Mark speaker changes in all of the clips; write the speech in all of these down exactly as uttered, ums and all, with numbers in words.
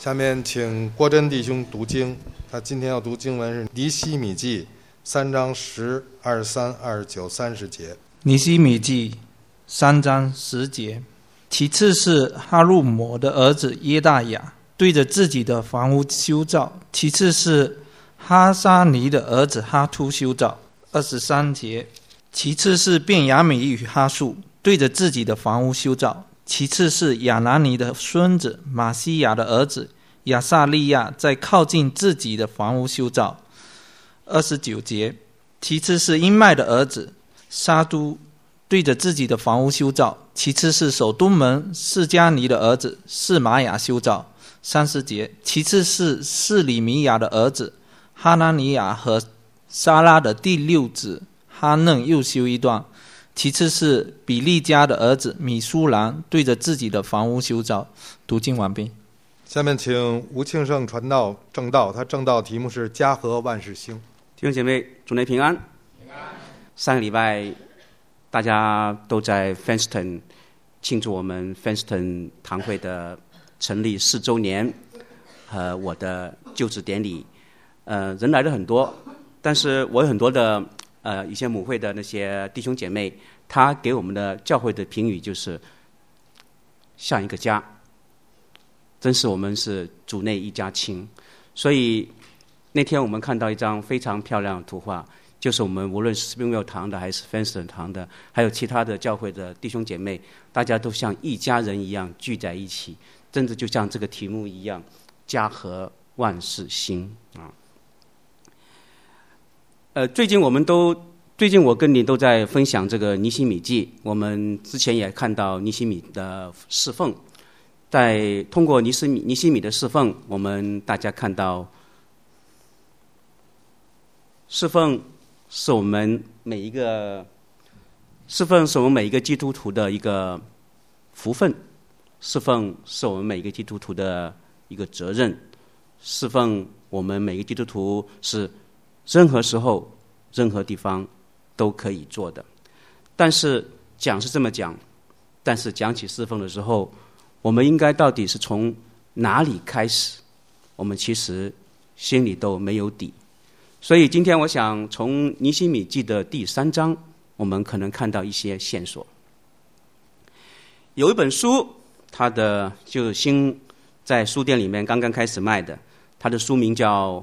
Speaker 1: 下面请郭真弟兄读经，他今天要读经文是尼希米记三章十、二十三、二十九、三十节。
Speaker 2: 尼希米记三章十节。其次是哈路摩的儿子耶大雅对着自己的房屋修造，其次是哈沙尼的儿子哈突修造。二十三节。其次是便雅悯与哈述对着自己的房屋修造，其次是亚拿尼的孙子马西亚的儿子亚撒利亚在靠近自己的房屋修造。二十九节。其次是英麦的儿子沙都对着自己的房屋修造，其次是守东门释迦尼的儿子示玛雅修造。三十节。其次是示里米亚的儿子哈拿尼亚和沙拉的第六子哈嫩又修一段，其次是比利家的儿子米舒兰对着自己的房屋修造。读经完毕。
Speaker 1: 下面请吴庆胜传道正道，他正道题目是家和万事兴。
Speaker 3: 弟兄姐妹，主内平安。平安。上个礼拜大家都在 Fanston 庆祝我们 Fanston 堂会的成立四周年和我的就职典礼。呃，人来的很多，但是我有很多的呃一些母会的那些弟兄姐妹，他给我们的教会的评语就是像一个家，真是我们是主内一家亲。所以那天我们看到一张非常漂亮的图画，就是我们无论是 Springville 堂的还是 Fanston 堂的，还有其他的教会的弟兄姐妹，大家都像一家人一样聚在一起，真的就像这个题目一样，家和万事兴啊。呃，最近我们都最近我跟你都在分享这个尼希米记，我们之前也看到尼希米的侍奉，在通过尼希米尼希米的侍奉，我们大家看到侍奉是我们每一个侍奉是我们每一个基督徒的一个福分，侍奉是我们每一个基督徒的一个责任，侍奉我们每个基督徒是任何时候任何地方都可以做的。但是讲是这么讲，但是讲起侍奉的时候，我们应该到底是从哪里开始，我们其实心里都没有底。所以今天我想从尼希米记的第三章，我们可能看到一些线索。有一本书，它的就新在书店里面刚刚开始卖的，它的书名叫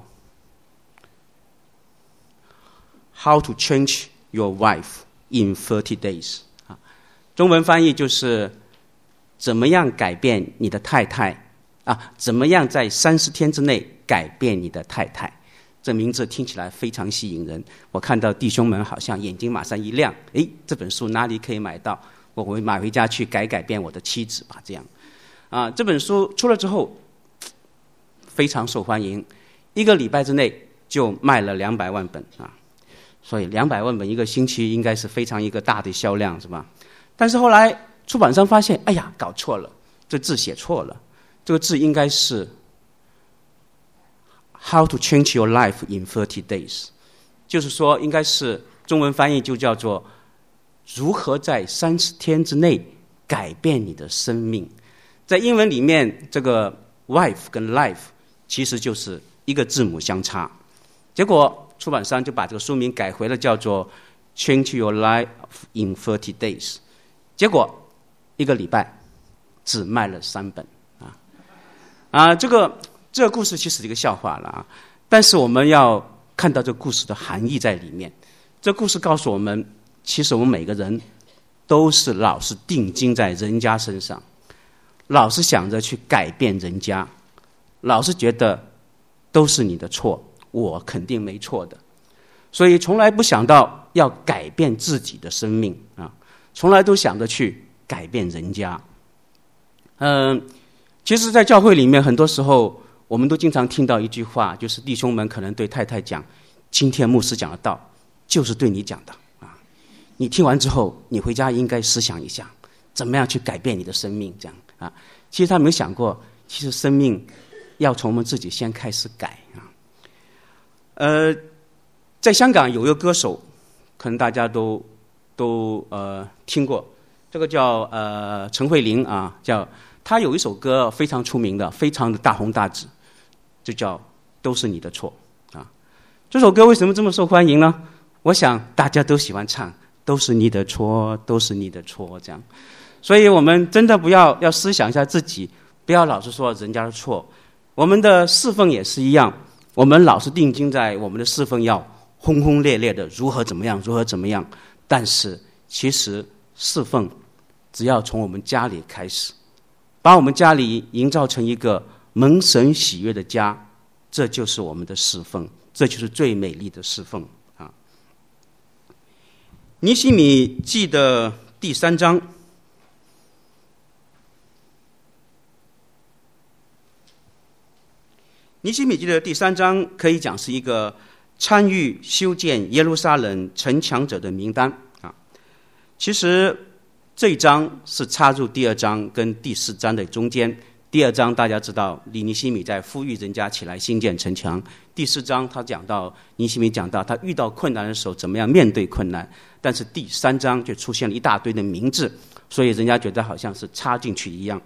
Speaker 3: How to Change Your Wife in thirty days 啊，中文翻译就是怎么样改变你的太太啊？怎么样在三十天之内改变你的太太？这名字听起来非常吸引人，我看到弟兄们好像眼睛马上一亮，诶，这本书哪里可以买到？我会买回家去改改变我的妻子吧，这样。啊，这本书出了之后非常受欢迎，一个礼拜之内就卖了两百万本啊，所以两百万本一个星期应该是非常一个大的销量，是吧？但是后来出版商发现，哎呀，搞错了，这字写错了，这个字应该是 How to change your life in thirty days， 就是说应该是中文翻译就叫做如何在三十天之内改变你的生命。在英文里面，这个 wife 跟 life 其实就是一个字母相差，结果出版商就把这个书名改回了叫做 Change Your Life in thirty days， 结果一个礼拜只卖了三本啊啊！这个这个故事其实是一个笑话了啊，但是我们要看到这个故事的含义在里面。这故事告诉我们，其实我们每个人都是老是定睛在人家身上，老是想着去改变人家，老是觉得都是你的错，我肯定没错的，所以从来不想到要改变自己的生命啊，从来都想着去改变人家。嗯，其实在教会里面很多时候我们都经常听到一句话，就是弟兄们可能对太太讲，今天牧师讲的道就是对你讲的啊，你听完之后你回家应该思想一下怎么样去改变你的生命，这样啊。其实他没有想过，其实生命要从我们自己先开始改啊。呃，在香港有一个歌手，可能大家都都呃听过，这个叫呃陈慧琳啊，叫他有一首歌非常出名的，非常的大红大紫，就叫《都是你的错》啊。这首歌为什么这么受欢迎呢？我想大家都喜欢唱，都是你的错，都是你的错，这样。所以我们真的不要要思想一下自己，不要老是说人家的错。我们的侍奉也是一样，我们老是定睛在我们的侍奉要轰轰烈烈的如何怎么样，如何怎么样。但是其实侍奉只要从我们家里开始，把我们家里营造成一个蒙神喜悦的家，这就是我们的侍奉，这就是最美丽的侍奉啊。尼希米记的第三章，尼希米记的第三章可以讲是一个参与修建耶路撒冷城墙者的名单啊。其实这一章是插入第二章跟第四章的中间。第二章大家知道，尼希米在呼吁人家起来兴建城墙。第四章他讲到，尼希米讲到他遇到困难的时候怎么样面对困难。但是第三章就出现了一大堆的名字，所以人家觉得好像是插进去一样。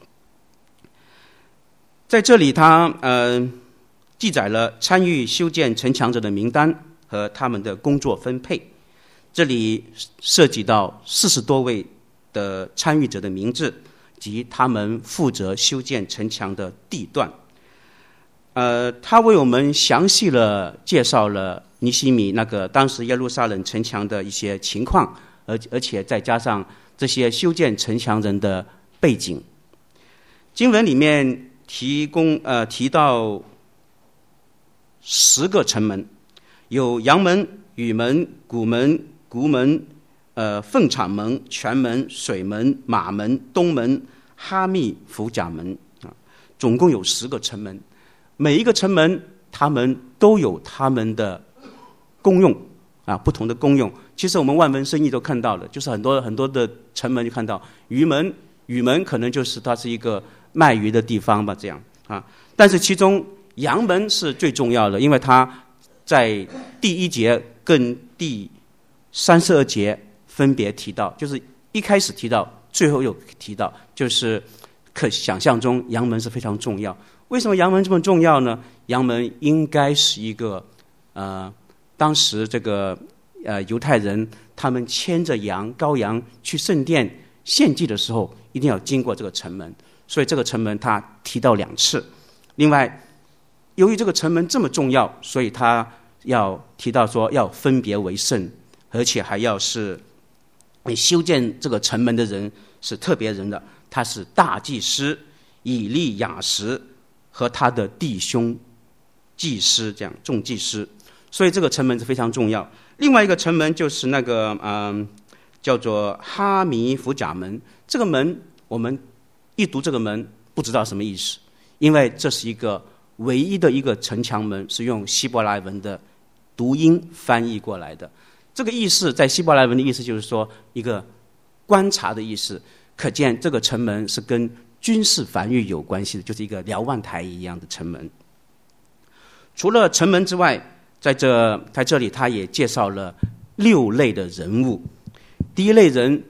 Speaker 3: 在这里他呃记载了参与修建城墙者的名单和他们的工作分配。这里涉及到四十多位的参与者的名字及他们负责修建城墙的地段。呃，他为我们详细的介绍了尼希米那个当时耶路撒冷城墙的一些情况，而而且再加上这些修建城墙人的背景。经文里面提供呃提到十个城门，有阳门、雨门、谷门、谷门、呃粪场门、泉门、水门、马门、东门、哈密弗甲门啊，总共有十个城门。每一个城门，他们都有他们的功用啊，不同的功用。其实我们万门生意都看到了，就是很多很多的城门就看到鱼门，鱼门可能就是它是一个卖鱼的地方吧，这样啊。但是其中阳门是最重要的，因为它在第一节跟第三十二节分别提到，就是一开始提到，最后又提到，就是可想象中阳门是非常重要。为什么阳门这么重要呢？阳门应该是一个呃，当时这个呃犹太人他们牵着羊羔羊去圣殿献祭的时候，一定要经过这个城门，所以这个城门他提到两次。另外，由于这个城门这么重要，所以他要提到说要分别为圣，而且还要是修建这个城门的人是特别人的，他是大祭司以利亚实和他的弟兄祭司，这样众祭司，所以这个城门是非常重要。另外一个城门就是那个嗯、呃，叫做哈弥弗甲门。这个门我们一读这个门不知道什么意思，因为这是一个唯一的一个城墙门是用希伯来文的读音翻译过来的。这个意思在希伯来文的意思就是说一个观察的意思，可见这个城门是跟军事防御有关系的，就是一个瞭望台一样的城门。除了城门之外，在这在这里他也介绍了六类的人物。第一类人，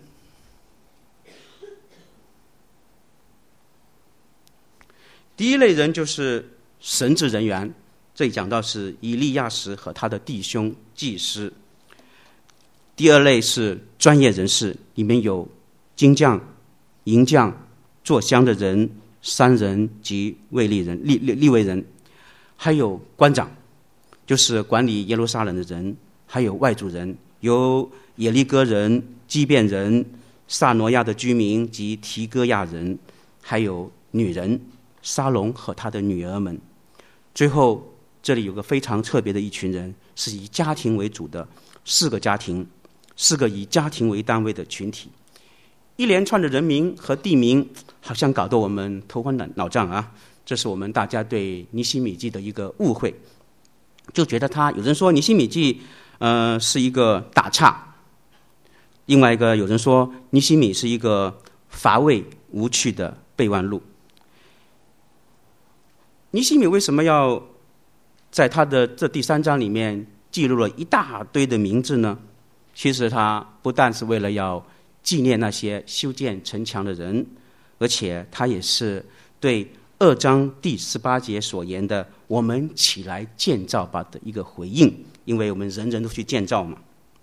Speaker 3: 第一类人就是神职人员，这里讲到是以利亚实和他的弟兄祭司。第二类是专业人士，里面有金匠、银匠、做香的人、商人及卫利人、利利利未人，还有官长，就是管理耶路撒冷的人，还有外族人，有耶利哥人、基遍人、撒挪亚的居民及提哥亚人，还有女人沙龙和他的女儿们。最后这里有个非常特别的一群人，是以家庭为主的四个家庭，四个以家庭为单位的群体。一连串的人名和地名好像搞得我们头昏脑胀啊！这是我们大家对尼希米记的一个误会，就觉得他有人说尼希米记呃是一个打岔，另外一个有人说尼希米是一个乏味无趣的备忘录。尼希米为什么要在他的这第三章里面记录了一大堆的名字呢？其实他不但是为了要纪念那些修建城墙的人， 而且它也是对二章第十八节所言的“我们起来建造吧”的一个回应，因为我们人人都去建造嘛。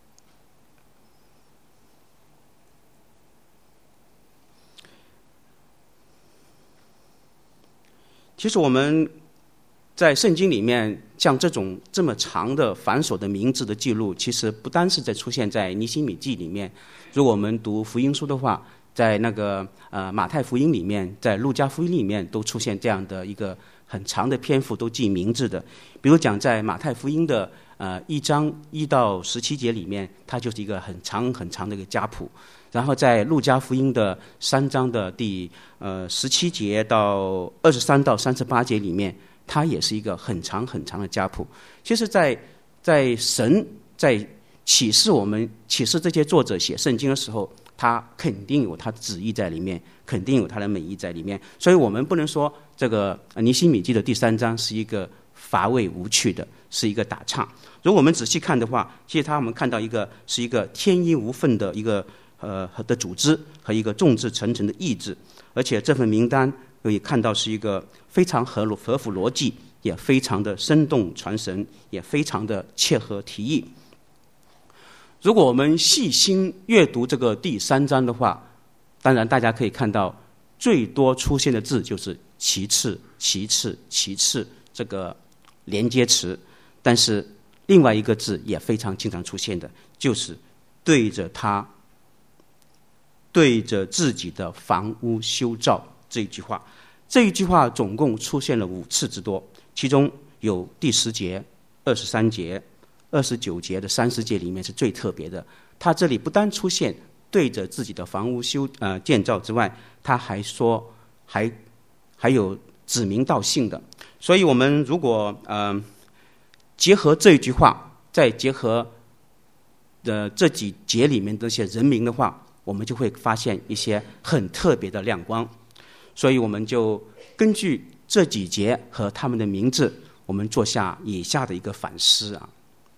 Speaker 3: 其实我们在圣经里面，像这种这么长的繁琐的名字的记录，其实不单是在出现在尼希米记里面。如果我们读福音书的话，在那个呃马太福音里面，在路加福音里面都出现这样的一个很长的篇幅，都记名字的。比如讲在马太福音的呃一章一到十七节里面，它就是一个很长很长的一个家谱。然后在路加福音的三章的第呃十七节到二十三到三十八节里面，它也是一个很长很长的家谱。其实在，在神在启示我们启示这些作者写圣经的时候，他肯定有他旨意在里面，肯定有他的美意在里面。所以我们不能说这个尼希米记的第三章是一个乏味无趣的，是一个打岔。如果我们仔细看的话，其实他我们看到一个是一个天衣无缝的一个呃的组织和一个众志成城的意志，而且这份名单可以看到是一个非常合合符逻辑，也非常的生动传神，也非常的切合题意。如果我们细心阅读这个第三章的话，当然大家可以看到最多出现的字就是其次其次其次这个连接词，但是另外一个字也非常经常出现的，就是对着他对着自己的房屋修造这一句话。这一句话总共出现了五次之多，其中有第十节、二十三节、二十九节的三十节里面是最特别的。他这里不单出现对着自己的房屋修呃建造之外，他还说还还有指名道姓的。所以我们如果呃结合这一句话，再结合呃这几节里面这些人名的话，我们就会发现一些很特别的亮光。所以我们就根据这几节和他们的名字，我们做下以下的一个反思啊。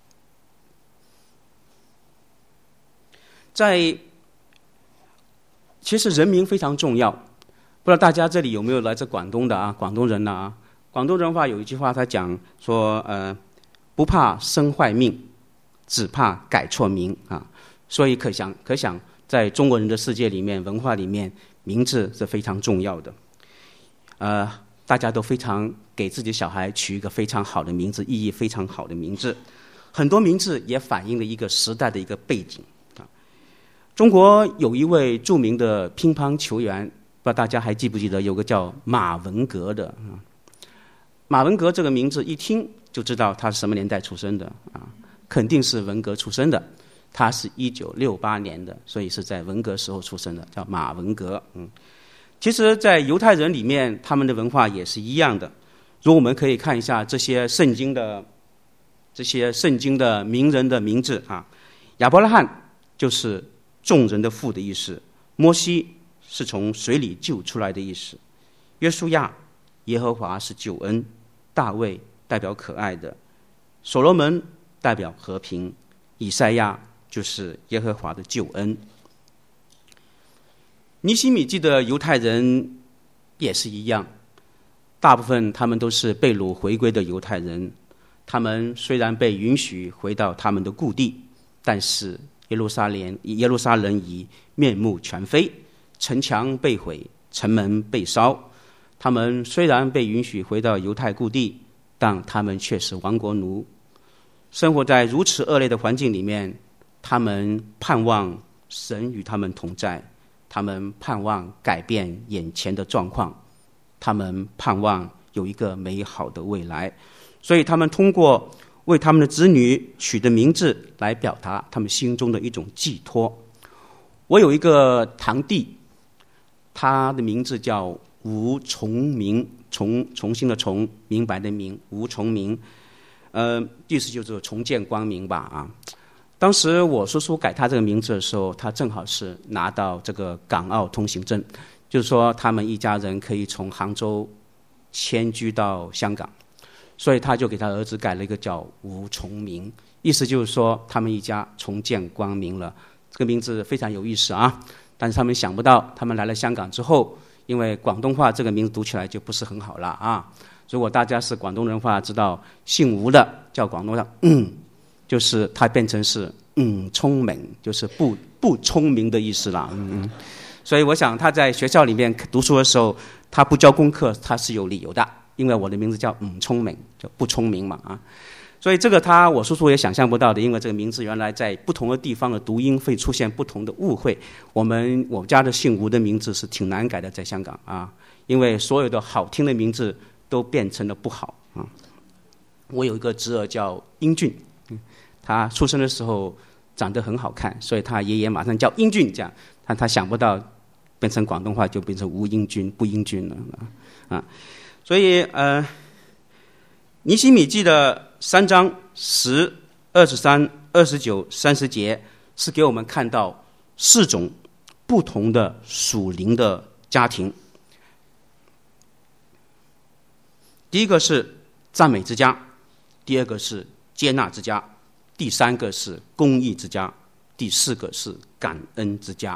Speaker 3: 在其实人名非常重要，不知道大家这里有没有来自广东的啊？广东人呢啊？广东人话有一句话，他讲说呃，不怕生坏命，只怕改错名啊。所以可想可想，在中国人的世界里面，文化里面，名字是非常重要的。呃，大家都非常给自己小孩取一个非常好的名字，意义非常好的名字。很多名字也反映了一个时代的一个背景啊。中国有一位著名的乒乓球员，不知道大家还记不记得，有个叫马文革的啊。马文革这个名字一听就知道他是什么年代出生的啊，肯定是文革出生的。他是一九六八年的，所以是在文革时候出生的，叫马文革。嗯，其实，在犹太人里面，他们的文化也是一样的。如果我们可以看一下这些圣经的这些圣经的名人的名字啊，亚伯拉罕就是众人的父的意思，摩西是从水里救出来的意思，约书亚耶和华是救恩，大卫代表可爱的，所罗门代表和平，以赛亚就是耶和华的救恩。尼希米记的犹太人也是一样，大部分他们都是被掳回归的犹太人。他们虽然被允许回到他们的故地，但是耶路撒冷耶路撒冷已面目全非，城墙被毁，城门被烧。他们虽然被允许回到犹太故地，但他们却是亡国奴。生活在如此恶劣的环境里面，他们盼望神与他们同在，他们盼望改变眼前的状况，他们盼望有一个美好的未来。所以他们通过为他们的子女取的名字来表达他们心中的一种寄托。我有一个堂弟，他的名字叫吴崇明，重重新的重，明白的明，吴崇明，呃，意思就是重见光明吧啊。当时我叔叔改他这个名字的时候，他正好是拿到这个港澳通行证，就是说他们一家人可以从杭州迁居到香港，所以他就给他儿子改了一个叫吴崇明，意思就是说他们一家重见光明了。这个名字非常有意思啊，但是他们想不到，他们来了香港之后， 因为广东话这个名字读起来就不是很好了啊。如果大家是广东人的话，知道姓吴的叫广东话，嗯，就是他变成是嗯聪明，就是不不聪明的意思了。嗯，所以我想他在学校里面读书的时候，他不交功课，他是有理由的，因为我的名字叫嗯聪明，就不聪明嘛啊。所以这个他我叔叔也想象不到的，因为这个名字原来在不同的地方的读音会出现不同的误会。我们我家的姓吴的名字是挺难改的，在香港啊，因为所有的好听的名字都变成了不好啊。我有一个侄儿叫英俊，他出生的时候长得很好看，所以他爷爷马上叫英俊，这样，但他想不到变成广东话就变成吴英俊、不英俊了啊。所以呃，尼希米记的三章十、二十三、二十九、三十节是给我们看到四种不同的属灵的家庭。第一个是赞美之家，第二个是接纳之家，第三个是公义之家，第四个是感恩之家。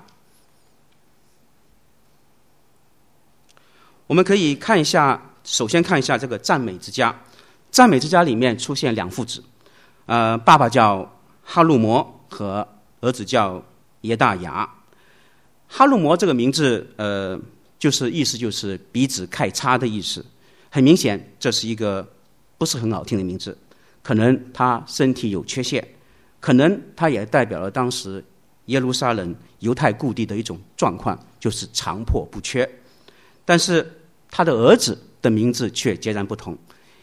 Speaker 3: 我们可以看一下，首先看一下这个赞美之家。赞美之家里面出现两父子，呃，爸爸叫哈路摩和儿子叫耶大牙。哈路摩这个名字，呃，就是意思就是彼此开叉的意思。很明显，这是一个不是很好听的名字，可能他身体有缺陷，可能他也代表了当时耶路撒冷犹太故地的一种状况，就是长迫不缺。但是他的儿子的名字却截然不同。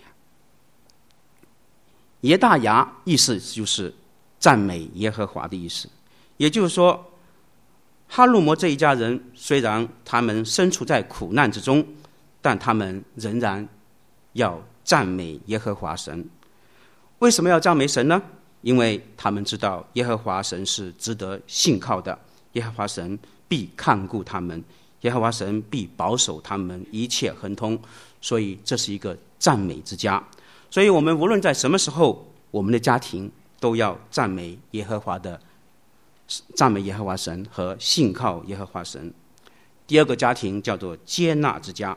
Speaker 3: 耶大牙意思就是赞美耶和华的意思，也就是说，哈路摩这一家人虽然他们身处在苦难之中，但他们仍然要赞美耶和华神。为什么要赞美神呢？因为他们知道耶和华神是值得信靠的，耶和华神必看顾他们，耶和华神必保守他们一切亨通，所以这是一个赞美之家。所以我们无论在什么时候，我们的家庭都要赞美耶和华的，赞美耶和华神和信靠耶和华神。第二个家庭叫做接纳之家。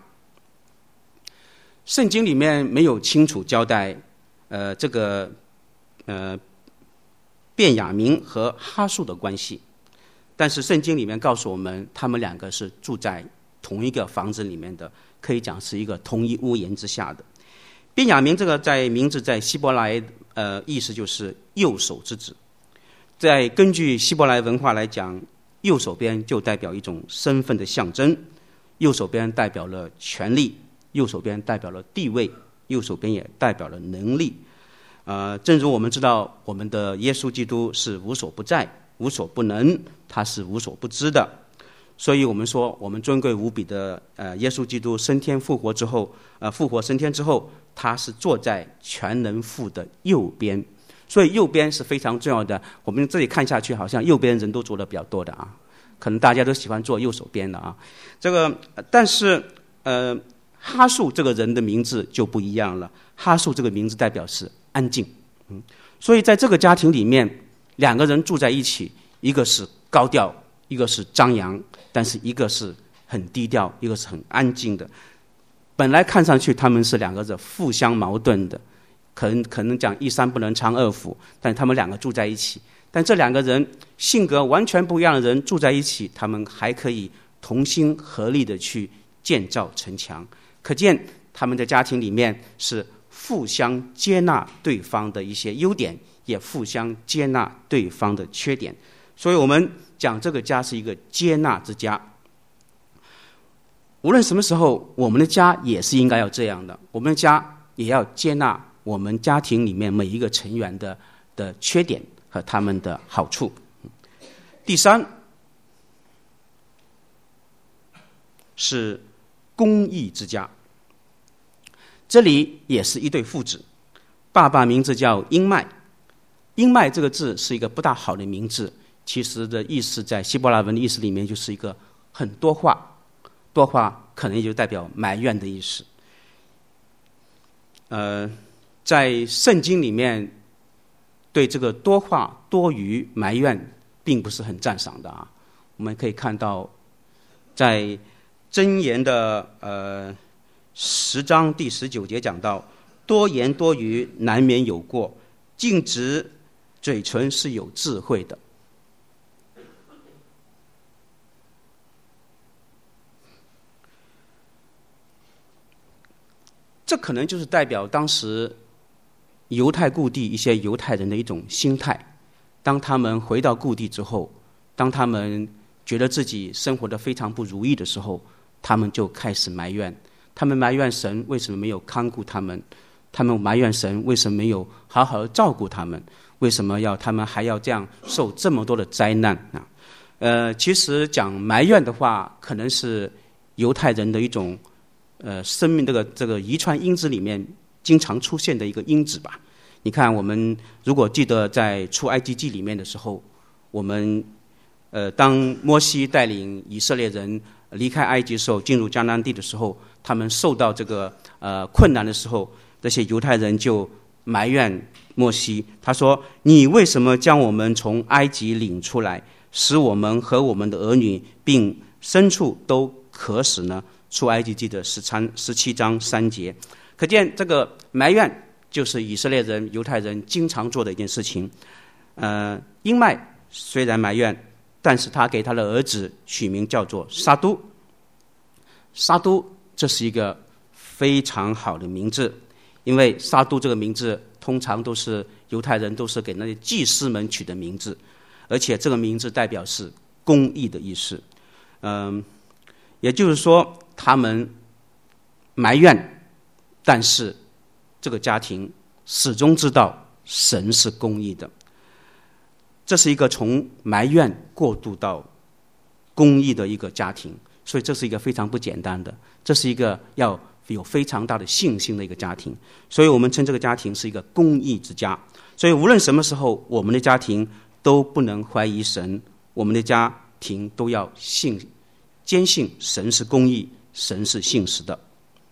Speaker 3: 圣经里面没有清楚交代，呃，这个呃便雅明和哈述的关系，但是圣经里面告诉我们，他们两个是住在同一个房子里面的，可以讲是一个同一屋檐之下的。便雅明这个在名字在希伯来呃意思就是右手之子，在根据希伯来文化来讲，右手边就代表一种身份的象征，右手边代表了权力，右手边代表了地位，右手边也代表了能力。呃，正如我们知道，我们的耶稣基督是无所不在、无所不能，他是无所不知的。所以我们说，我们尊贵无比的呃耶稣基督升天复活之后，呃复活升天之后，他是坐在全能父的右边，所以右边是非常重要的。我们这里看下去，好像右边人都坐的比较多的啊，可能大家都喜欢坐右手边的啊。这个，但是呃哈述这个人的名字就不一样了，哈述这个名字代表是安静，嗯，所以在这个家庭里面，两个人住在一起，一个是高调，一个是张扬，但是一个是很低调，一个是很安静的。本来看上去他们是两个人互相矛盾的，可能可能讲一山不能藏二虎，但他们两个住在一起，但这两个人性格完全不一样的人住在一起，他们还可以同心合力的去建造城墙，可见他们的家庭里面是互相接纳对方的一些优点，也互相接纳对方的缺点。所以我们讲这个家是一个接纳之家。无论什么时候，我们的家也是应该要这样的，我们的家也要接纳我们家庭里面每一个成员的的缺点和他们的好处。第三是公义之家，这里也是一对父子，爸爸名字叫英麦。英麦这个字是一个不大好的名字，其实的意思在希伯来文的意思里面就是一个很多话，多话可能也就代表埋怨的意思。呃，在圣经里面对这个多话多余埋怨并不是很赞赏的啊。我们可以看到在箴言的呃十章第十九节讲到，多言多语难免有过，禁止嘴唇是有智慧的。这可能就是代表当时犹太故地一些犹太人的一种心态。当他们回到故地之后，当他们觉得自己生活得非常不如意的时候，他们就开始埋怨，他们埋怨神为什么没有看顾他们，他们埋怨神为什么没有好好照顾他们，为什么要他们还要这样受这么多的灾难啊？呃，其实讲埋怨的话，可能是犹太人的一种呃生命这个这个遗传因子里面经常出现的一个因子吧。你看，我们如果记得在出埃及记里面的时候，我们呃当摩西带领以色列人离开埃及的时候，进入迦南地的时候，他们受到这个呃困难的时候，这些犹太人就埋怨摩西，他说：“你为什么将我们从埃及领出来，使我们和我们的儿女并牲畜都渴死呢？”出埃及记的十三十七章三节，可见这个埋怨就是以色列人、犹太人经常做的一件事情。呃，英麦虽然埋怨，但是他给他的儿子取名叫做沙都。沙都这是一个非常好的名字，因为沙都这个名字通常都是犹太人都是给那些祭司们取的名字，而且这个名字代表是公义的意思。嗯、呃，也就是说他们埋怨，但是这个家庭始终知道神是公义的。这是一个从埋怨过渡到公义的一个家庭，所以这是一个非常不简单的，这是一个要有非常大的信心的一个家庭。所以我们称这个家庭是一个公义之家。所以无论什么时候，我们的家庭都不能怀疑神，我们的家庭都要信坚信神是公义，神是信实的。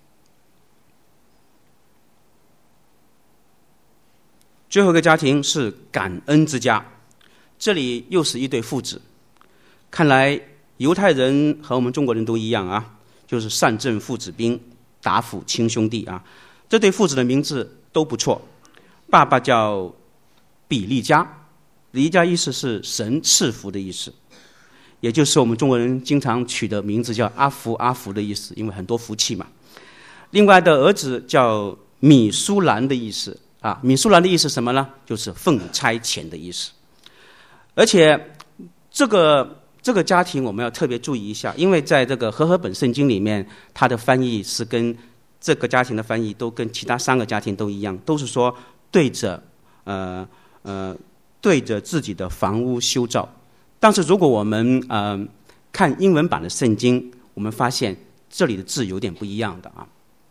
Speaker 3: 最后一个家庭是感恩之家，这里又是一对父子。看来犹太人和我们中国人都一样啊，就是善政父子兵，打斧亲兄弟啊。这对父子的名字都不错，爸爸叫比利家，比利家意思是神赐福的意思，也就是我们中国人经常取的名字叫阿福阿福的意思，因为很多福气嘛。另外的儿子叫米舒兰的意思啊，米舒兰的意思是什么呢？就是奉差遣的意思。而且这个这个家庭我们要特别注意一下，因为在这个和合本圣经里面，它的翻译是跟这个家庭的翻译都跟其他三个家庭都一样，都是说对着呃呃对着自己的房屋修造。但是如果我们呃看英文版的圣经，我们发现这里的字有点不一样的啊。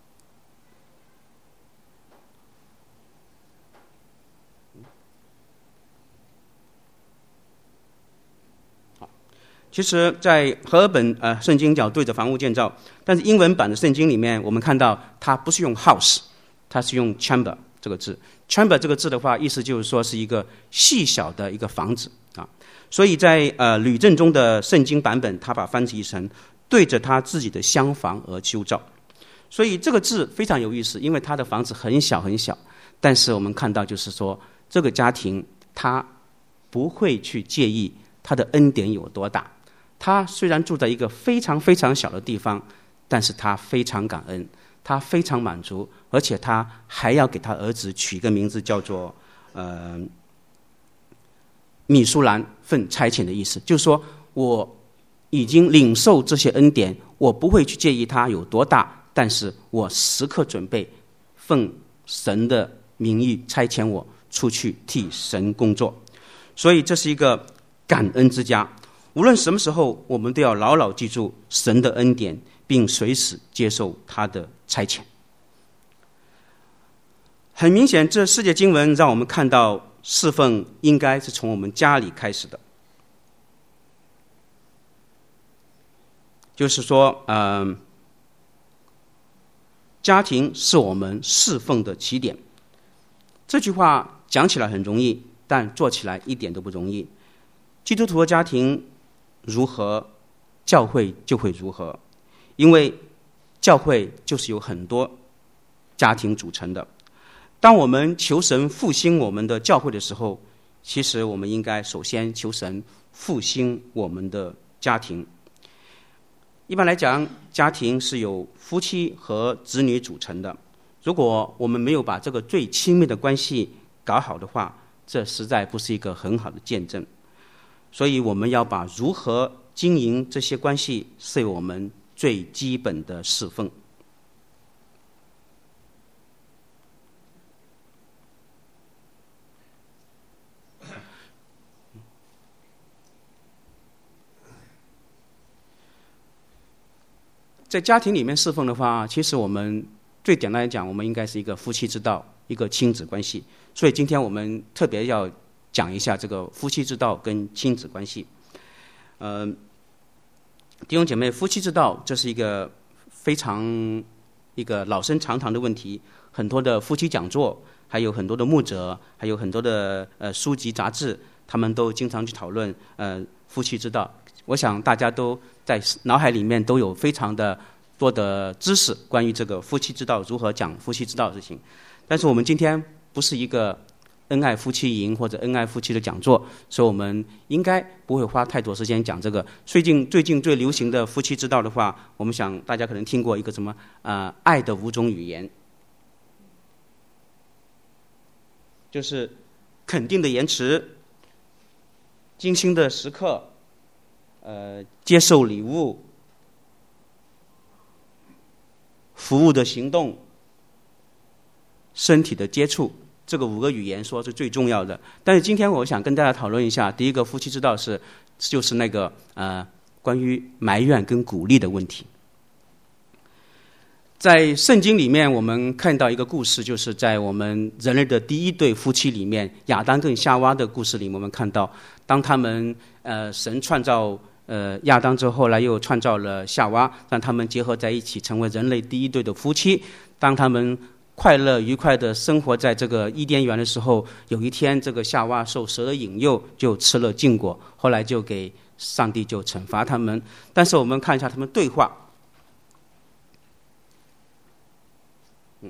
Speaker 3: 其实在和合本呃圣经讲对着房屋建造，但是英文版的圣经里面我们看到它不是用 house， 它是用 chamber 这个字。 chamber 这个字的话，意思就是说是一个细小的一个房子啊。所以在呃吕正中的圣经版本，他把翻译成对着他自己的厢房而修造。所以这个字非常有意思，因为他的房子很小很小，但是我们看到就是说这个家庭他不会去介意他的恩典有多大。他虽然住在一个非常非常小的地方，但是他非常感恩，他非常满足，而且他还要给他儿子取一个名字叫做呃米舒兰，奉差遣的意思，就是说我已经领受这些恩典，我不会去介意它有多大，但是我时刻准备奉神的名义差遣我出去替神工作。所以这是一个感恩之家。无论什么时候，我们都要牢牢记住神的恩典，并随时接受他的差遣。很明显，这世界经文让我们看到侍奉应该是从我们家里开始的，就是说呃，家庭是我们侍奉的起点。这句话讲起来很容易，但做起来一点都不容易。基督徒的家庭如何，教会就会如何。 因为教会就是由很多家庭组成的。当我们求神复兴我们的教会的时候，其实我们应该首先求神复兴我们的家庭。一般来讲，家庭是由夫妻和子女组成的。如果我们没有把这个最亲密的关系搞好的话，这实在不是一个很好的见证。所以我们要把如何经营这些关系视为我们最基本的侍奉。在家庭里面侍奉的话，其实我们最简单来讲，我们应该是一个夫妻之道，一个亲子关系。所以今天我们特别要讲一下这个夫妻之道跟亲子关系。呃，弟兄姐妹，夫妻之道这是一个非常一个老生常谈的问题，很多的夫妻讲座，还有很多的牧者，还有很多的呃书籍杂志，他们都经常去讨论呃夫妻之道。我想大家都在脑海里面都有非常的多的知识关于这个夫妻之道，如何讲夫妻之道的事情。但是我们今天不是一个恩爱夫妻营或者恩爱夫妻的讲座，所以我们应该不会花太多时间讲这个。最近最近最流行的夫妻之道的话，我们想大家可能听过一个什么呃爱的五种语言，就是肯定的言辞、精心的时刻、呃接受礼物、服务的行动、身体的接触。这个五个语言说是最重要的。但是今天我想跟大家讨论一下，第一个夫妻之道是就是那个呃关于埋怨跟鼓励的问题。在圣经里面我们看到一个故事，就是在我们人类的第一对夫妻里面，亚当跟夏娃的故事里面，我们看到当他们呃神创造呃亚当之后，后来又创造了夏娃，让他们结合在一起成为人类第一对的夫妻。当他们快乐愉快的生活在这个伊甸园的时候，有一天这个夏娃受蛇的引诱，就吃了禁果，后来就给上帝就惩罚他们。但是我们看一下他们对话。嗯，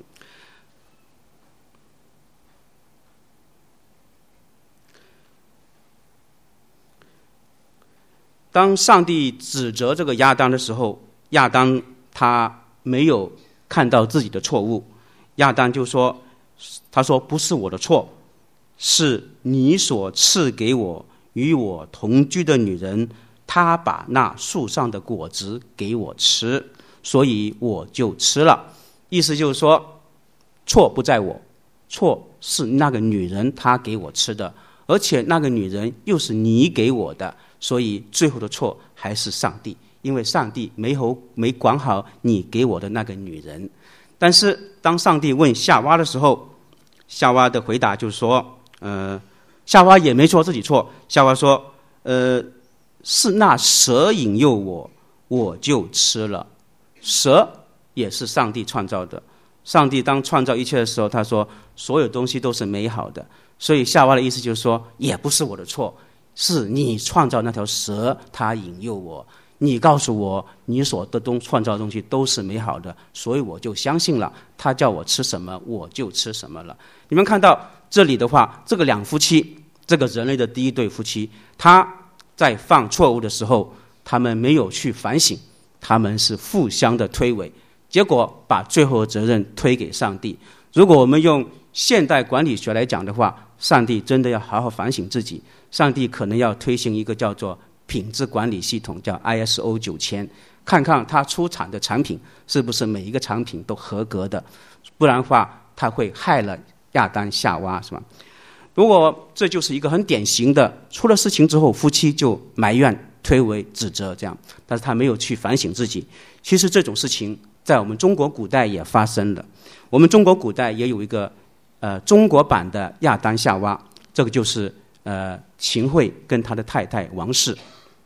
Speaker 3: 当上帝指责这个亚当的时候，亚当他没有看到自己的错误。亚当就说，他说不是我的错，是你所赐给我与我同居的女人，她把那树上的果子给我吃，所以我就吃了。意思就是说，错不在我，错是那个女人她给我吃的，而且那个女人又是你给我的，所以最后的错还是上帝，因为上帝没好没管好你给我的那个女人。但是当上帝问夏娃的时候，夏娃的回答就是说，呃，夏娃也没说自己错。夏娃说，呃，是那蛇引诱我，我就吃了。蛇也是上帝创造的。上帝当创造一切的时候，他说所有东西都是美好的。所以夏娃的意思就是说，也不是我的错，是你创造那条蛇，它引诱我。你告诉我你所的东创造的东西都是美好的，所以我就相信了，他叫我吃什么我就吃什么了。你们看到这里的话，这个两夫妻，这个人类的第一对夫妻，他在犯错误的时候，他们没有去反省，他们是互相的推诿，结果把最后的责任推给上帝。如果我们用现代管理学来讲的话，上帝真的要好好反省自己，上帝可能要推行一个叫做品质管理系统，叫 I S O 九千，看看他出产的产品是不是每一个产品都合格的，不然的话他会害了亚当夏娃，是吧？如果这就是一个很典型的，出了事情之后夫妻就埋怨推诿指责这样，但是他没有去反省自己。其实这种事情在我们中国古代也发生了，我们中国古代也有一个呃中国版的亚当夏娃，这个就是呃秦桧跟他的太太王氏。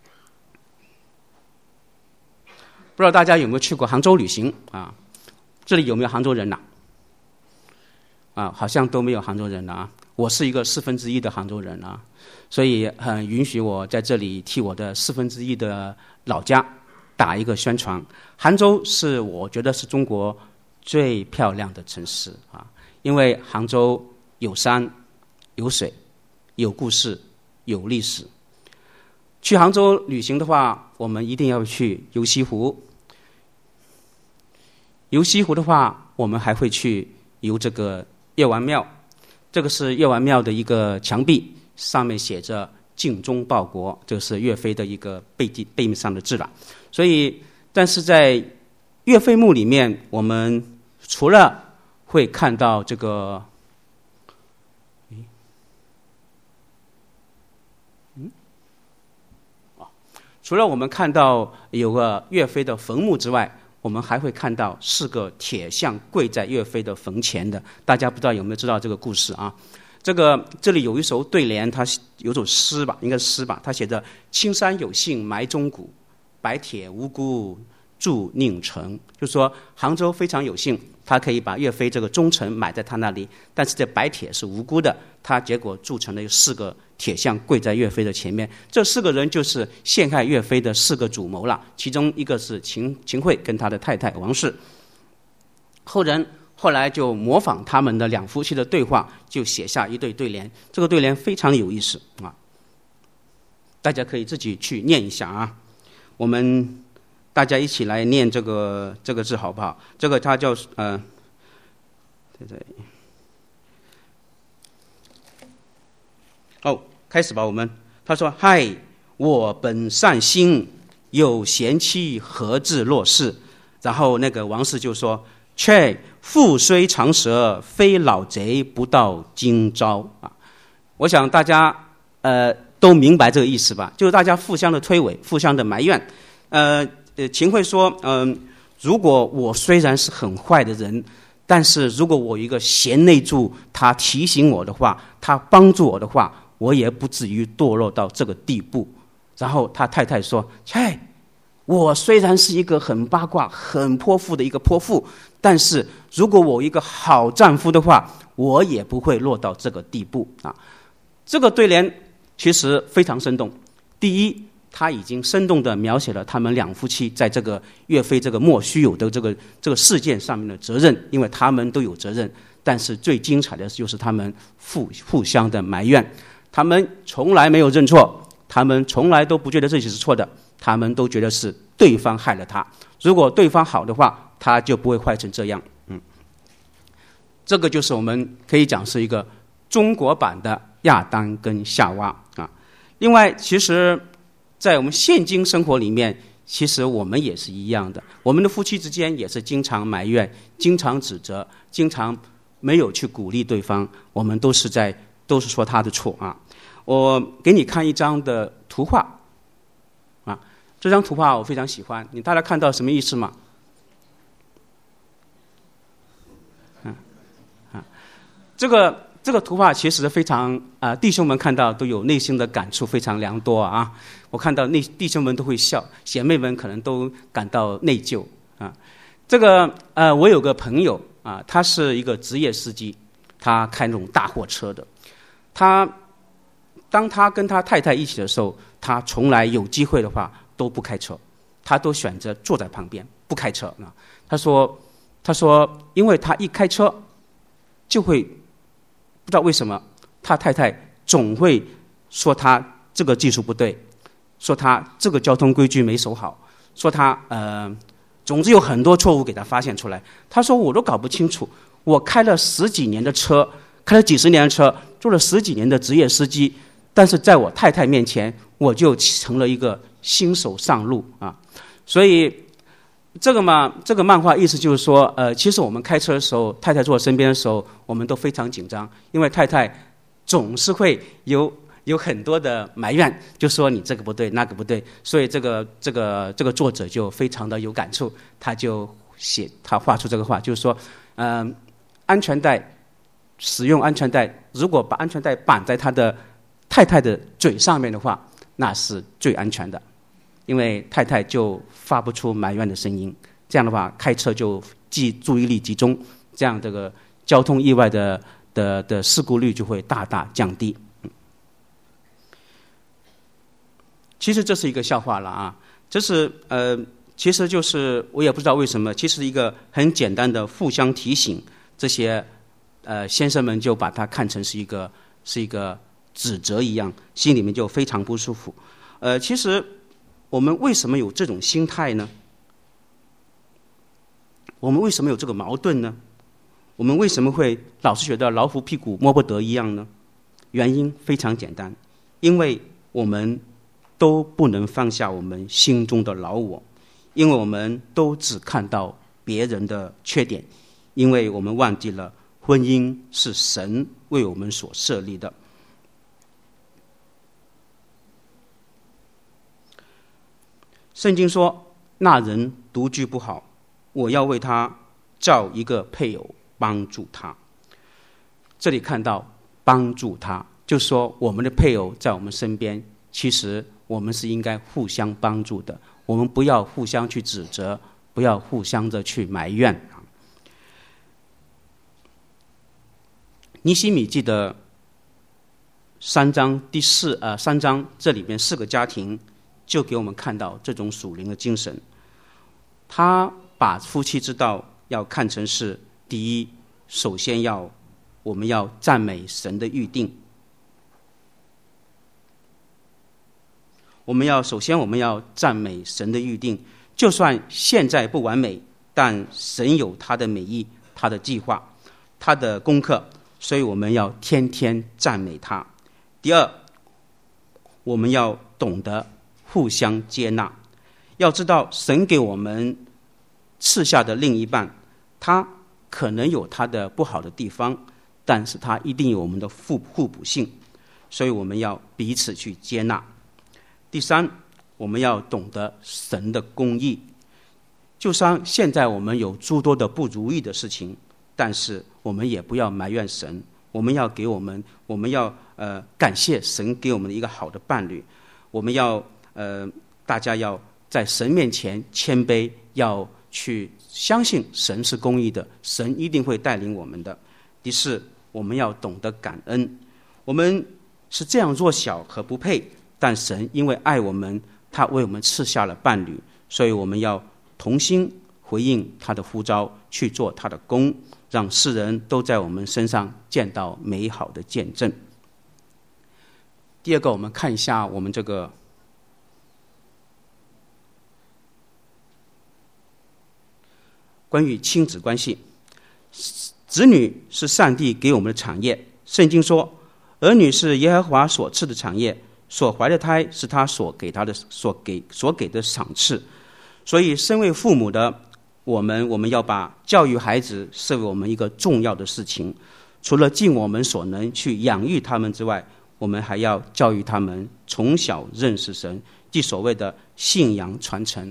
Speaker 3: 不知道大家有没有去过杭州旅行啊？这里有没有杭州人呐？啊，好像都没有杭州人了啊。我是一个四分之一的杭州人啊，所以很、呃、允许我在这里替我的四分之一的老家打一个宣传。杭州是我觉得是中国最漂亮的城市啊，因为杭州有山有水有故事有历史。去杭州旅行的话，我们一定要去游西湖。游西湖的话，我们还会去游这个岳王庙。这个是岳王庙的一个墙壁，上面写着精忠报国，这是岳飞的一个背地背面上的字了。所以但是在岳飞墓里面，我们除了会看到这个嗯啊除了我们看到有个岳飞的坟墓之外，我们还会看到四个铁像跪在岳飞的坟前的。大家不知道有没有知道这个故事啊？这个这里有一首对联，它有首诗吧，应该是诗吧，它写着青山有幸埋忠骨，白铁无辜铸佞臣。就是说杭州非常有幸，他可以把岳飞这个忠臣埋在他那里，但是这白铁是无辜的，他结果铸成了有四个铁像跪在岳飞的前面。这四个人就是陷害岳飞的四个主谋了，其中一个是秦秦桧跟他的太太王氏。后人后来就模仿他们的两夫妻的对话，就写下一对对联。这个对联非常有意思啊，大家可以自己去念一下啊。我们大家一起来念这个这个字好不好？这个它叫呃，对对。哦，开始吧，我们。他说：“嗨，我本善心，有贤妻何自若是？”然后那个王氏就说：“切，父虽长舌，非老贼不到今朝啊！”我想大家呃都明白这个意思吧？就是大家互相的推诿，互相的埋怨。呃呃，秦桧说：“嗯、呃，如果我虽然是很坏的人，但是如果我有一个贤内助，他提醒我的话，他帮助我的话，我也不至于堕落到这个地步。”然后他太太说：“切，我虽然是一个很八卦、很泼妇的一个泼妇，但是如果我有一个好丈夫的话，我也不会落到这个地步啊。”这个对联其实非常生动。第一，他已经生动地描写了他们两夫妻在这个岳飞这个莫须有的这个这个事件上面的责任，因为他们都有责任。但是最精彩的就是他们互互相的埋怨，他们从来没有认错，他们从来都不觉得自己是错的，他们都觉得是对方害了他。如果对方好的话，他就不会坏成这样。嗯，这个就是我们可以讲是一个中国版的亚当跟夏娃啊。另外，其实在我们现今生活里面，其实我们也是一样的，我们的夫妻之间也是经常埋怨，经常指责，经常没有去鼓励对方，我们都是在都是说他的错啊。我给你看一张的图画啊，这张图画我非常喜欢，你大家看到什么意思吗？嗯啊，这个。这个图画其实非常啊、呃，弟兄们看到都有内心的感触非常良多啊。我看到内弟兄们都会笑，姐妹们可能都感到内疚啊。这个呃，我有个朋友啊，他是一个职业司机，他开那种大货车的。他当他跟他太太一起的时候，他从来有机会的话都不开车，他都选择坐在旁边不开车啊。他说，他说，因为他一开车就会。不知道为什么，他太太总会说他这个技术不对，说他这个交通规矩没守好，说他呃，总之有很多错误给他发现出来。他说我都搞不清楚，我开了十几年的车，开了几十年的车，做了十几年的职业司机，但是在我太太面前，我就成了一个新手上路啊。所以这个嘛，这个漫画意思就是说，呃，其实我们开车的时候，太太坐我身边的时候，我们都非常紧张，因为太太总是会有有很多的埋怨，就说你这个不对，那个不对，所以这个这个这个作者就非常的有感触，他就写他画出这个画，就是说，嗯、呃，安全带使用安全带，如果把安全带绑在他的太太的嘴上面的话，那是最安全的。因为太太就发不出埋怨的声音，这样的话开车就集注意力集中，这样这个交通意外的的的事故率就会大大降低。其实这是一个笑话了啊，这是呃其实就是我也不知道为什么，其实一个很简单的互相提醒，这些呃先生们就把它看成是一个是一个指责一样，心里面就非常不舒服。呃，其实我们为什么有这种心态呢？我们为什么有这个矛盾呢？我们为什么会老是觉得老虎屁股摸不得一样呢？原因非常简单，因为我们都不能放下我们心中的老我，因为我们都只看到别人的缺点，因为我们忘记了婚姻是神为我们所设立的。圣经说，那人独居不好，我要为他造一个配偶帮助他。这里看到帮助他，就是说我们的配偶在我们身边，其实我们是应该互相帮助的，我们不要互相去指责，不要互相的去埋怨。尼希米记的三章第四呃三章，这里面四个家庭就给我们看到这种属灵的精神。他把夫妻之道要看成是第一，首先要我们要赞美神的预定。我们要首先我们要赞美神的预定，就算现在不完美，但神有他的美意，他的计划，他的功课，所以我们要天天赞美他。第二，我们要懂得互相接纳，要知道神给我们赐下的另一半，他可能有他的不好的地方，但是他一定有我们的互互补性，所以我们要彼此去接纳。第三，我们要懂得神的公义，就像现在我们有诸多的不如意的事情，但是我们也不要埋怨神，我们要给我们我们要呃感谢神给我们的一个好的伴侣，我们要呃大家要在神面前谦卑，要去相信神是公义的，神一定会带领我们的。第四，我们要懂得感恩，我们是这样弱小和不配，但神因为爱我们，他为我们赐下了伴侣，所以我们要同心回应他的呼召，去做他的工，让世人都在我们身上见到美好的见证。第二个，我们看一下我们这个关于亲子关系。子女是上帝给我们的产业，圣经说，儿女是耶和华所赐的产业，所怀的胎是他所给他的所给所给的赏赐。所以身为父母的我们，我们要把教育孩子视为我们一个重要的事情，除了尽我们所能去养育他们之外，我们还要教育他们从小认识神，即所谓的信仰传承。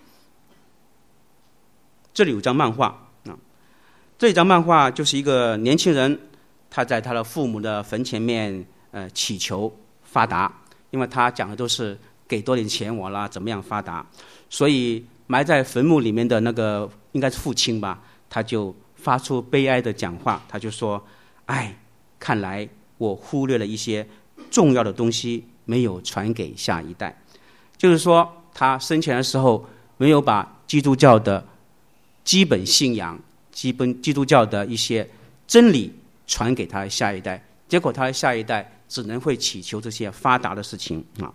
Speaker 3: 这里有张漫画啊，这张漫画就是一个年轻人，他在他的父母的坟前面呃祈求发达，因为他讲的都是给多点钱我啦，怎么样发达，所以埋在坟墓里面的那个应该是父亲吧，他就发出悲哀的讲话，他就说，哎，看来我忽略了一些重要的东西，没有传给下一代。就是说他生前的时候没有把基督教的基本信仰，基本基督教的一些真理传给他的下一代，结果他的下一代只能会祈求这些发达的事情啊。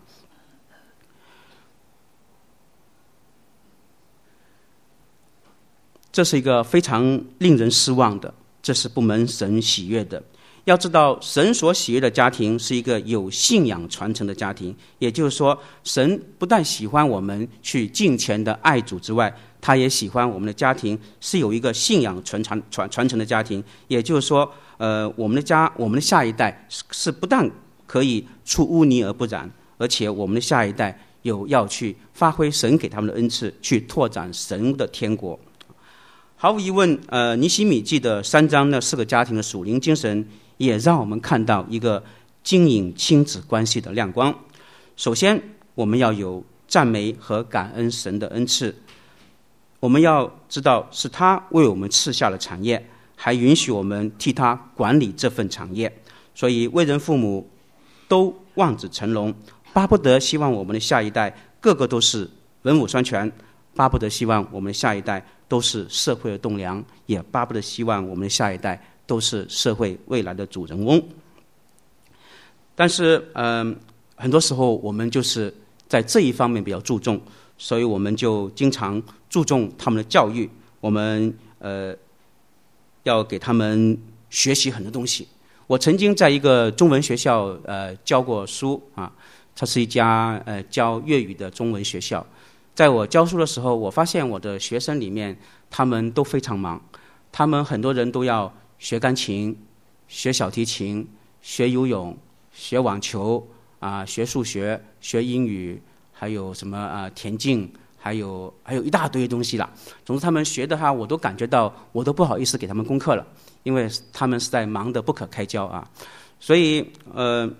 Speaker 3: 这是一个非常令人失望的，这是不蒙神喜悦的。要知道，神所喜悦的家庭是一个有信仰传承的家庭，也就是说，神不但喜欢我们去尽全的爱主之外，他也喜欢我们的家庭是有一个信仰传传传传承的家庭。也就是说，呃，我们的家，我们的下一代是是不但可以出污泥而不染，而且我们的下一代有要去发挥神给他们的恩赐，去拓展神的天国。毫无疑问，呃，尼希米记的三章那四个家庭的属灵精神，也让我们看到一个经营亲子关系的亮光。首先，我们要有赞美和感恩神的恩赐，我们要知道是他为我们赐下了产业，还允许我们替他管理这份产业。所以，为人父母都望子成龙，巴不得希望我们的下一代个个都是文武双全， 巴不得希望我们的下一代都是社会的栋梁，也巴不得希望我们的下一代都是社会未来的主人翁。但是，嗯、呃，很多时候我们就是在这一方面比较注重，所以我们就经常注重他们的教育，我们呃要给他们学习很多东西。我曾经在一个中文学校呃教过书啊，它是一家呃教粤语的中文学校。在我教书的时候，我发现我的学生里面他们都非常忙，他们很多人都要学钢琴、学小提琴、学游泳、学网球啊、学数学、学英语，还有什么啊、呃、田径，还有还有一大堆东西啦。总之他们学的哈，我都感觉到我都不好意思给他们功课了，因为他们是在忙得不可开交啊。所以呃，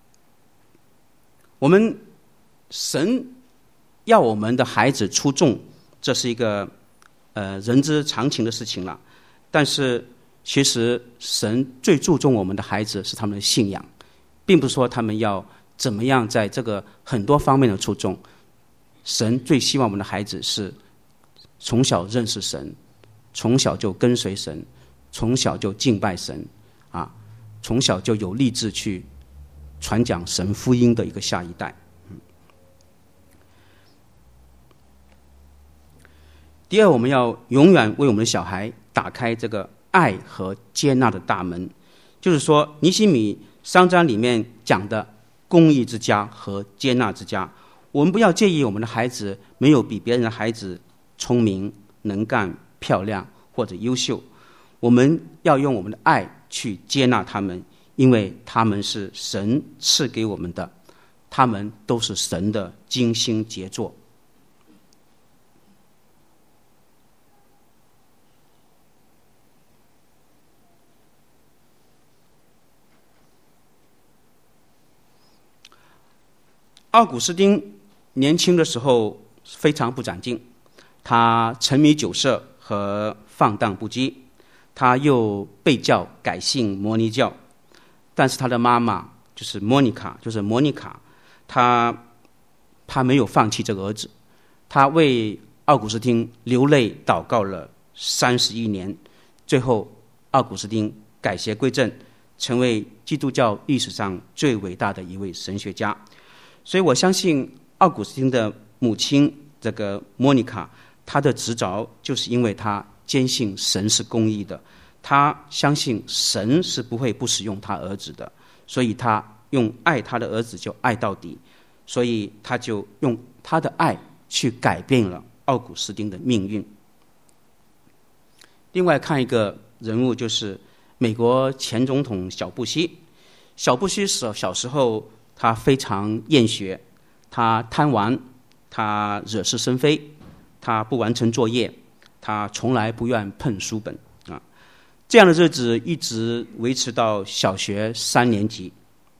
Speaker 3: 我们神要我们的孩子出众，这是一个呃人之常情的事情了。但是其实神最注重我们的孩子是他们的信仰，并不是说他们要怎么样在这个很多方面的出众。神最希望我们的孩子是从小认识神，从小就跟随神，从小就敬拜神啊，从小就有立志去传讲神福音的一个下一代。第二，我们要永远为我们的小孩打开这个爱和接纳的大门，就是说尼希米三章里面讲的公义之家和接纳之家，我们不要介意我们的孩子没有比别人的孩子聪明、能干、漂亮或者优秀，我们要用我们的爱去接纳他们，因为他们是神赐给我们的，他们都是神的精心杰作。奥古斯丁年轻的时候非常不长进，他沉迷酒色和放荡不羁，他又被教改信摩尼教，但是他的妈妈就是莫妮卡，就是莫妮卡，她她没有放弃这个儿子，她为奥古斯丁流泪祷告了三十一年，最后奥古斯丁改邪归正，成为基督教历史上最伟大的一位神学家。所以我相信奥古斯丁的母亲这个莫妮卡，她的执着就是因为她坚信神是公义的，她相信神是不会不使用她儿子的，所以她用爱她的儿子就爱到底，所以她就用她的爱去改变了奥古斯丁的命运。另外看一个人物，就是美国前总统小布希。小布希小时候他非常厌学，他贪玩，他惹是生非，他不完成作业，他从来不愿碰书本啊。这样的日子一直维持到小学三年级。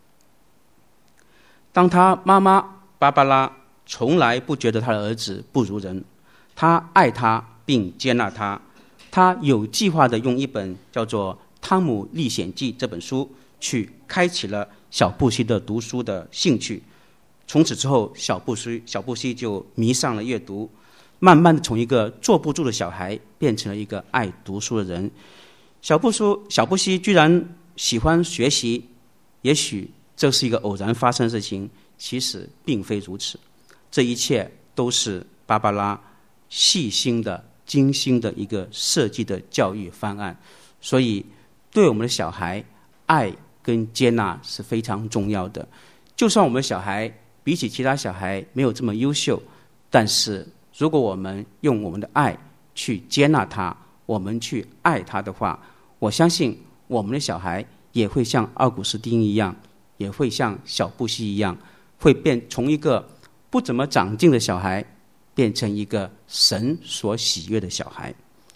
Speaker 3: 当他妈妈芭芭拉从来不觉得他的儿子不如人，他爱他并接纳他，他有计划地用一本叫做《汤姆历险记》这本书去开启了小布希的读书的兴趣。从此之后，小布希小布希就迷上了阅读，慢慢的从一个坐不住的小孩变成了一个爱读书的人。小布书小布希居然喜欢学习，也许这是一个偶然发生的事情，其实并非如此。这一切都是芭芭拉细心的、精心的一个设计的教育方案。所以，对我们的小孩，爱跟接纳是非常重要的。就算我们的小孩比起其他小孩没有这么优秀，但是如果我们用我们的爱去接纳他，我们去爱他的话，我相信我们的小孩也会像奥古斯丁一样，也会像小布希一样，会变从一个不怎么长进的小孩变成一个神所喜悦的小孩。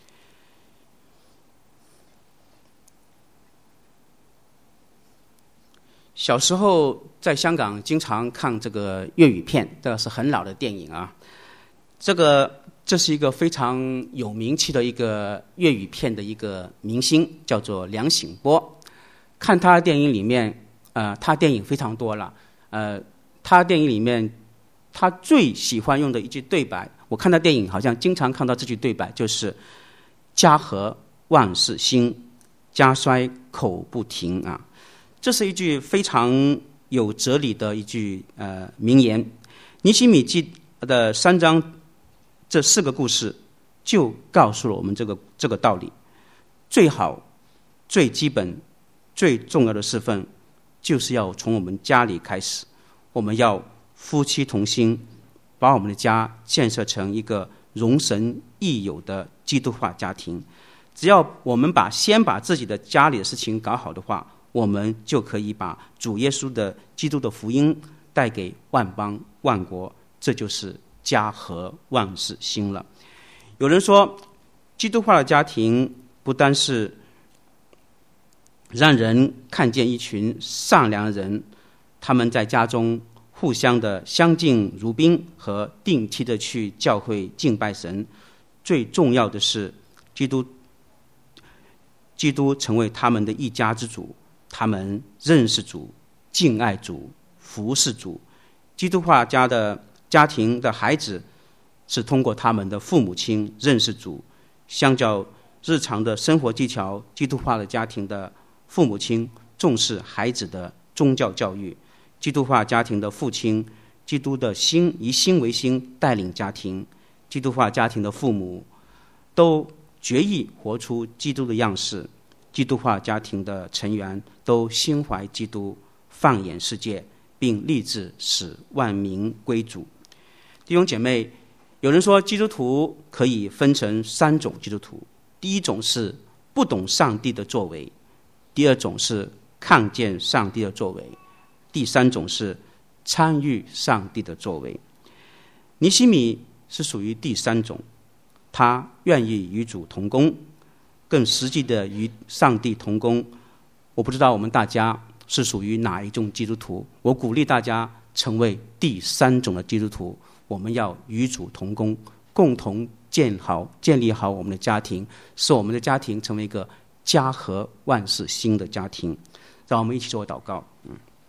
Speaker 3: 小时候在香港经常看这个粤语片，这个是很老的电影啊。这个这是一个非常有名气的一个粤语片的一个明星，叫做梁醒波。看他的电影里面，呃，他电影非常多了，呃，他电影里面他最喜欢用的一句对白，我我看到电影好像经常看到这句对白，就是家和万事兴，家衰口不停啊。这是一句非常有哲理的一句呃名言。尼希米记的三章这四个故事就告诉了我们这个这个道理。最好、最基本、最重要的侍奉，就是要从我们家里开始。我们要夫妻同心，把我们的家建设成一个容神益友的基督化家庭。只要我们把先把自己的家里的事情搞好的话，我们就可以把主耶稣的基督的福音带给万邦万国，这就是家和万事兴了。有人说，基督化的家庭不单是让人看见一群善良的人，他们在家中互相的相敬如宾和定期的去教会敬拜神，最重要的是基督基督成为他们的一家之主，他们认识主、敬爱主、服侍主。基督化家的家庭的孩子是通过他们的父母亲认识主。相较日常的生活技巧，基督化的家庭的父母亲重视孩子的宗教教育。基督化家庭的父亲，基督的心以心为心带领家庭。基督化家庭的父母都决意活出基督的样式。基督化家庭的成员都心怀基督，放眼世界，并立志使万民归主。弟兄姐妹，有人说基督徒可以分成三种基督徒。第一种是不懂上帝的作为，第二种是看见上帝的作为，第三种是参与上帝的作为。尼希米是属于第三种，他愿意与主同工，更实际的与上帝同工。我不知道我们大家是属于哪一种基督徒，我鼓励大家成为第三种的基督徒。我们要与主同工，共同建好建立好我们的家庭，使我们的家庭成为一个家和万事兴的家庭。让我们一起做祷告。嗯，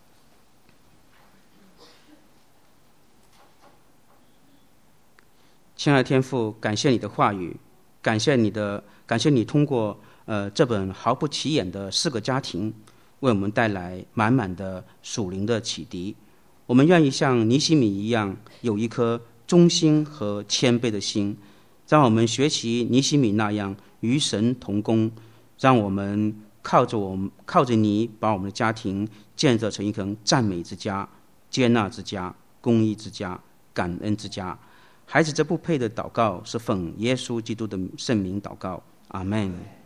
Speaker 3: 亲爱的天父，感谢你的话语，感谢你的感谢你通过呃这本毫不起眼的四个家庭，为我们带来满满的属灵的启迪。我们愿意像尼希米一样，有一颗忠心和谦卑的心，让我们学习尼希米那样与神同工，让我们靠着我们靠着你，把我们的家庭建设成一个赞美之家、接纳之家、公义之家、感恩之家。孩子这不配的祷告是奉耶稣基督的圣名祷告，阿们。